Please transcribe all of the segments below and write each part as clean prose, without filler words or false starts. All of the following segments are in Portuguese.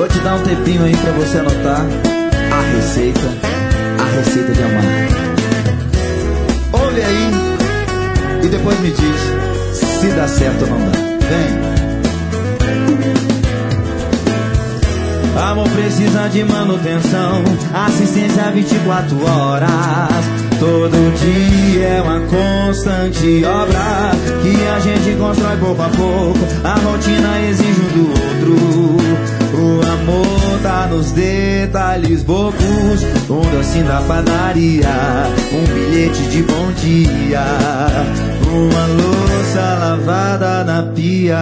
Vou te dar um tempinho aí pra você anotar a receita de amar. Ouve aí e depois me diz se dá certo ou não dá. Vem. Amor precisa de manutenção, assistência 24 horas. Todo dia é uma constante obra que a gente constrói pouco a pouco. A rotina exige um do outro. O amor tá nos detalhes bobos. Um docinho da padaria, um bilhete de bom dia, uma louça lavada na pia.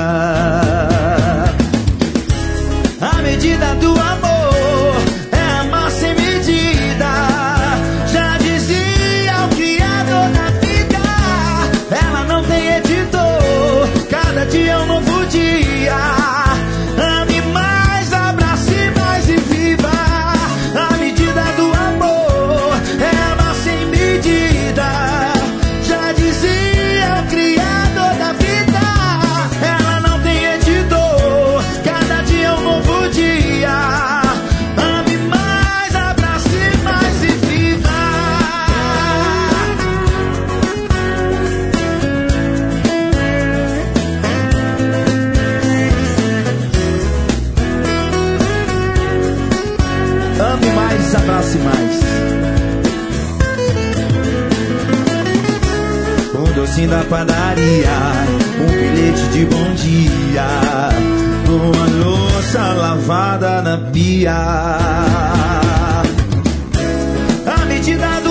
A medida do amor é amar sem medida. Já dizia o criador da vida. Ela não tem editor, cada dia é um novo dia. Ame mais, abrace mais e viva. A medida do amor é amar sem medida. Já dizia o criador da vida. Ela não tem editor, cada dia é um novo dia. Ame mais, abrace mais e viva. Ame mais, abrace mais. Um docinho da padaria, um bilhete de bom dia, uma louça lavada na pia. A medida